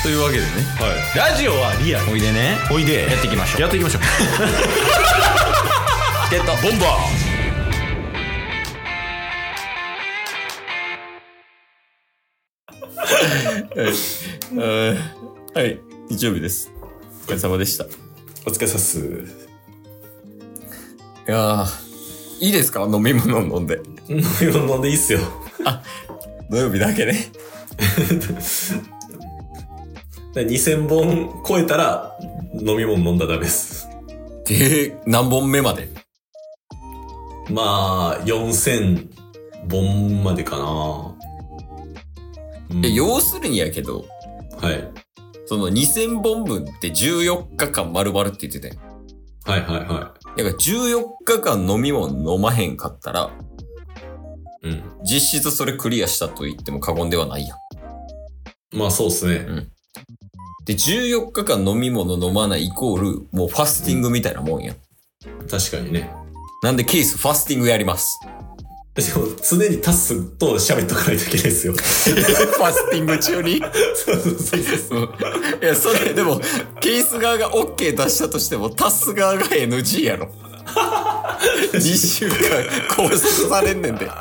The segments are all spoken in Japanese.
というわけでね、 ラジオはリアル。 おいでね、 おいで。 やっていきましょう。 やっていきましょう。 チケットボンバーはい、日曜日です。お疲れ様でした。 お疲れさっす。 いやー、いいですか？飲み物飲んで。 飲み物飲んでいいっすよ。 あ、土曜日だけね。 2000本超えたら飲み物飲んだらダメです。 何本目まで？ まあ、4000本までかな。 要するにやけど、 はい。 その2000本分って14日間丸々って言ってたよ。 はいはいはだから14日間飲み物飲まへんかったら、実質それクリアしたと言っても過言ではないやん。 まあそうっすね。 で、14日間飲み物飲まないイコール、もうファスティングみたいなもんや。 確かにね。 なんでケースファスティングやります。 でも常にタスと喋っとかないといけないですよ。 ファスティング中にそう。いや、それでも、ケース側が OK 出したとしても、タス側が NG やろ。2週間拘束されんねんで。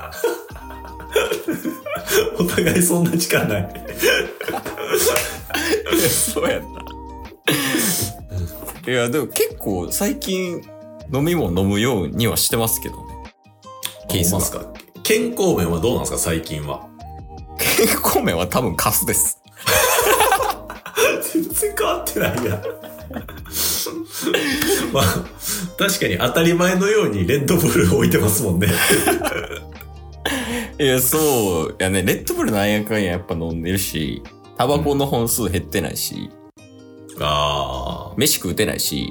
お互いそんな時間ない。 いや、そうやった。いや、でも結構最近飲み物飲むようにはしてますけどね。ケースが。 健康面はどうなんですか最近は。 健康面は多分カスです。 全然変わってないやん。まあ、確かに当たり前のようにレッドブル置いてますもんね。 いや、そうやね。レッドブルなんやかんややっぱ飲んでるし、タバコの本数減ってないし、飯食うてないし、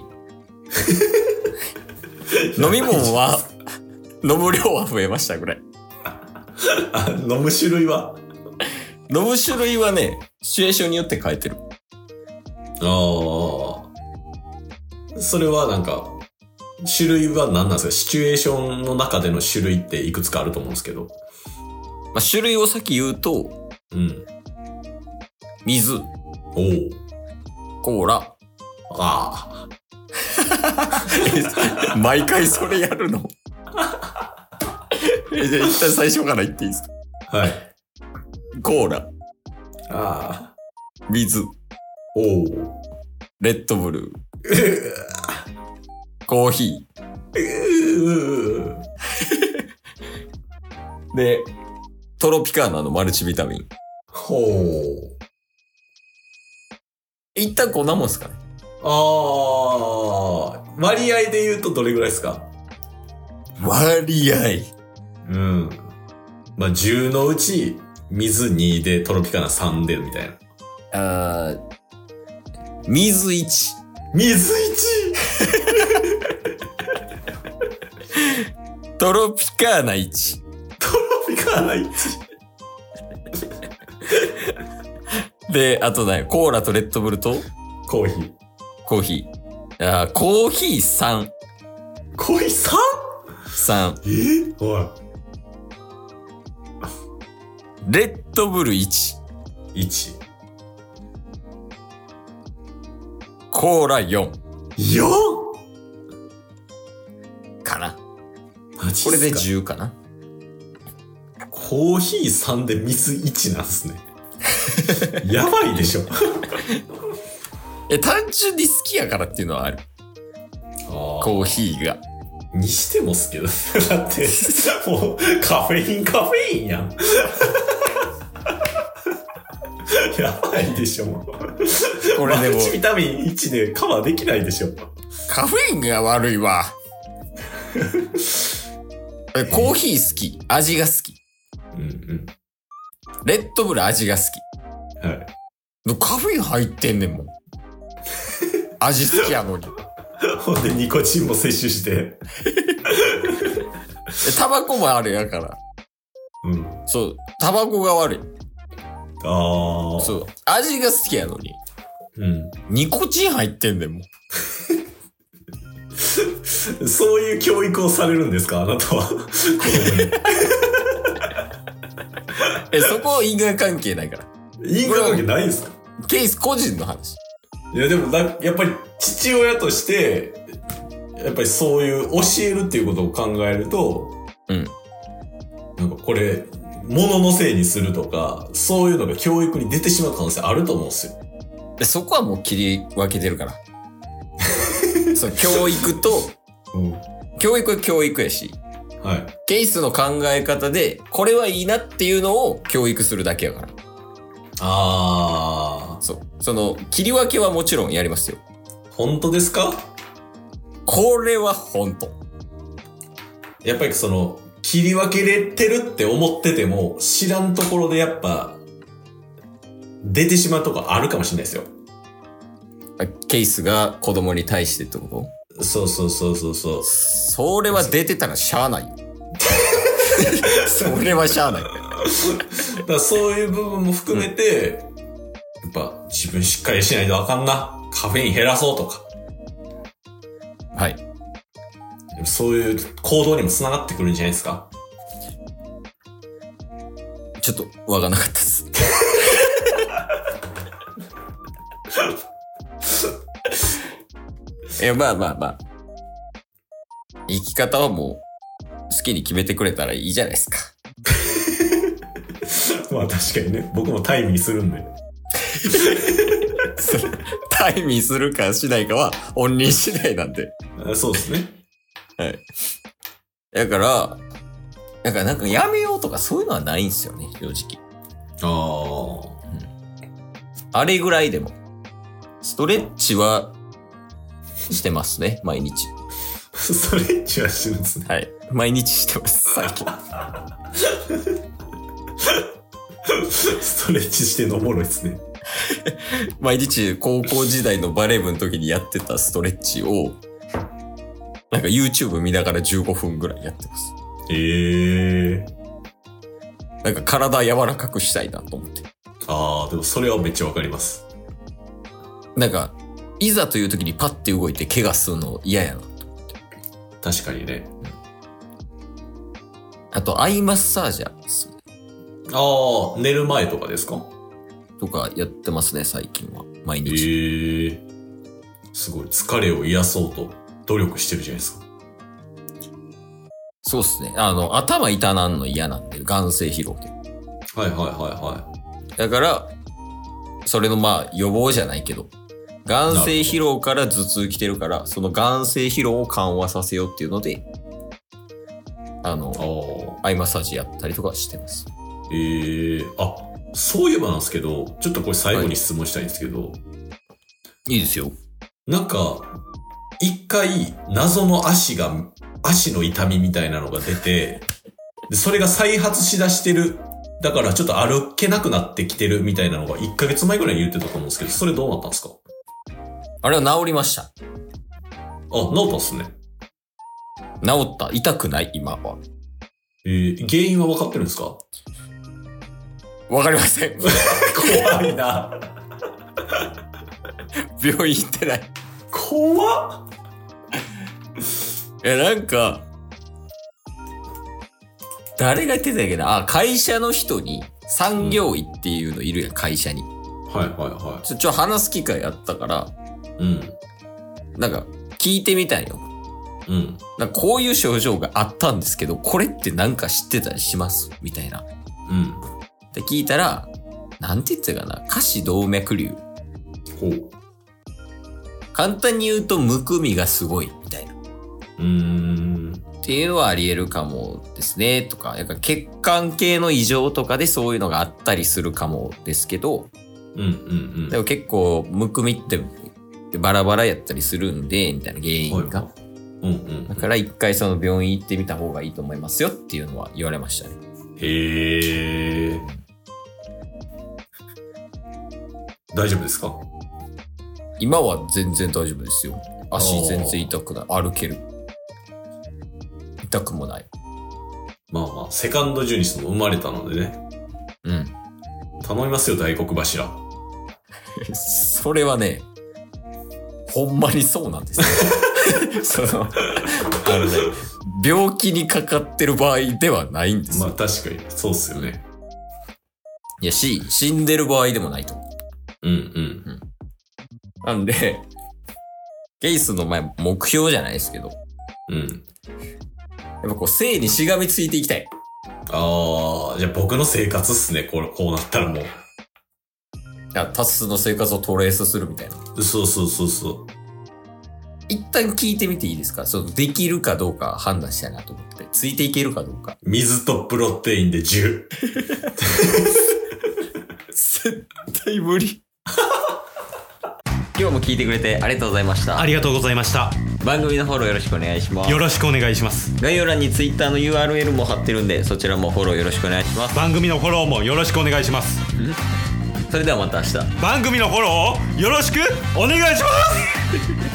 飲み物は、飲む量は増えましたぐらい。 飲む種類はね、シチュエーションによって変えてる。 それはなんか、種類は何なんですか？シチュエーションの中での種類っていくつかあると思うんですけど。 まあ、種類を先言うと、水、コーラ。毎回それやるの？じゃあ一旦最初から言っていいですか？ はい。 コーラ。水。レッドブルー。コーヒー。で、トロピカーナのマルチビタミン。一旦こんなもんすかね？ 割合で言うとどれぐらいですか？ 割合。 まあ、10のうち、水2でトロピカーナ3でみたいな。 水1。 水 1! トロピカーナ1。 トロピカーナ1。 で、あとね、コーラとレッドブルとコーヒー。 コーヒー。コーヒー3。 コーヒー 3?3。おい。 レッドブル1。 1。 コーラ4。 4? かな。 マジっすか？ これで10かな。 コーヒー3で水1なんすね。やばいでしょ。 単純に好きやからっていうのはある。コーヒーが。 にしてもっすけど。だって、もう、カフェインやん。やばいでしょ、もう。これでも。マルチビタミン1でカバーできないでしょ。 カフェインが悪いわ。コーヒー好き。味が好き。レッドブル味が好き。カフェイン入ってんねんもん。味好きやのに。 ほんでニコチンも摂取して。 タバコもあるやから。そう、タバコが悪い。そう、味が好きやのに。ニコチン入ってんねんもん。 そういう教育をされるんですか？あなたは。子供に。 そこ因果関係ないから。 因果関係ないんですか？ ケース個人の話。 いやでもやっぱり父親として、やっぱりそういう教えるっていうことを考えると、 うん。 なんかこれ、物のせいにするとか、そういうのが教育に出てしまう可能性あると思うんですよ。 でそこはもう切り分けてるから。そう、教育と、教育は教育やし、 はい。 ケースの考え方で、これはいいなっていうのを教育するだけやから。そう。その、切り分けはもちろんやりますよ。 本当ですか？ これは本当。 やっぱりその、切り分けれてるって思ってても、知らんところでやっぱ、出てしまうとこあるかもしれないですよ。 ケースが子供に対してってこと？ そうそうそうそうそう。 それは出てたらしゃあないよ。それはしゃあない。だからそういう部分も含めて、やっぱ自分しっかりしないとあかんな。カフェイン減らそうとか。 はい。 そういう行動にも繋がってくるんじゃないですか。 ちょっとわかんなかったです。まあまあまあ。生き方はもう好きに決めてくれたらいいじゃないですか。 まあ確かにね。僕もタイミーするんで。 タイミーするかしないかは本人次第なんで。 そうですね。 はい。だから、なんかやめようとかそういうのはないんですよね、正直。あれぐらいでも。ストレッチはしてますね、毎日。 ストレッチはしてるんですね。 はい。毎日してます、最近。 ストレッチしてんのおもろいですね。 毎日高校時代のバレー部の時にやってたストレッチを、なんか YouTube 見ながら15分ぐらいやってます。なんか体柔らかくしたいなと思って。 でもそれはめっちゃわかります。 なんか、いざという時にパッて動いて怪我するの嫌やなと思って。 確かにね。 あと、アイマッサージャーです。 寝る前とかですか？ とかやってますね、最近は。毎日。 すごい。疲れを癒そうと努力してるじゃないですか。 そうですね。頭痛なんの嫌なんで、眼性疲労で。 はいはいはいはい。 だから、それのまあ予防じゃないけど、眼性疲労から頭痛来てるから、その眼性疲労を緩和させようっていうので、アイマッサージやったりとかしてます。 そういえばなんですけど、ちょっとこれ最後に質問したいんですけど。 いいですよ。 なんか、一回謎の足の痛みみたいなのが出て、でそれが再発しだしてる。だからちょっと歩けなくなってきてるみたいなのが1ヶ月前ぐらいに言ってたと思うんですけど、それどうなったんですか？ あれは治りました。 治ったっすね。 治った。痛くない、今は。 原因は分かってるんですか？ わかりません。 怖いな。 病院行ってない。 怖っ。 なんか、誰が言ってたんやけど、会社の人に産業医っていうのいるやん、会社に。 はいはいはい。 話す機会あったから、なんか、聞いてみたんよ。なんかこういう症状があったんですけど、これってなんか知ってたりしますみたいな。って聞いたら、なんて言ってたかな、下肢動脈瘤。簡単に言うと、むくみがすごい、みたいな。っていうのはあり得るかもですね、とか、なんか血管系の異常とかでそういうのがあったりするかもですけど、でも結構、むくみってバラバラやったりするんで、みたいな原因が。だから一回その病院行ってみた方がいいと思いますよっていうのは言われましたね。 大丈夫ですか？ 今は全然大丈夫ですよ。足全然痛くない。歩ける。痛くもない。 まあまあ、セカンドジュニスも生まれたのでね。頼みますよ、大黒柱。 それはね、ほんまにそうなんですよ。病気にかかってる場合ではないんですよ。 まあ確かに、そうっすよね。 いや、死んでる場合でもないと思う。 うん。 なんで、ケイスの目標じゃないですけど。 うん。 やっぱこう、性にしがみついていきたい。 ああ、じゃあ僕の生活っすね、こうなったらもう。 タスの生活をトレースするみたいな。 そう。 一旦聞いてみていいですか？できるかどうか判断したいなと思って。ついていけるかどうか。 水とプロテインで10。 絶対無理。今日も聞いてくれてありがとうございました。 ありがとうございました。 番組のフォローよろしくお願いします。 よろしくお願いします。 概要欄に Twitter の URL も貼ってるんで、そちらもフォローよろしくお願いします。 番組のフォローもよろしくお願いします。 それではまた明日。 番組のフォローをよろしくお願いします。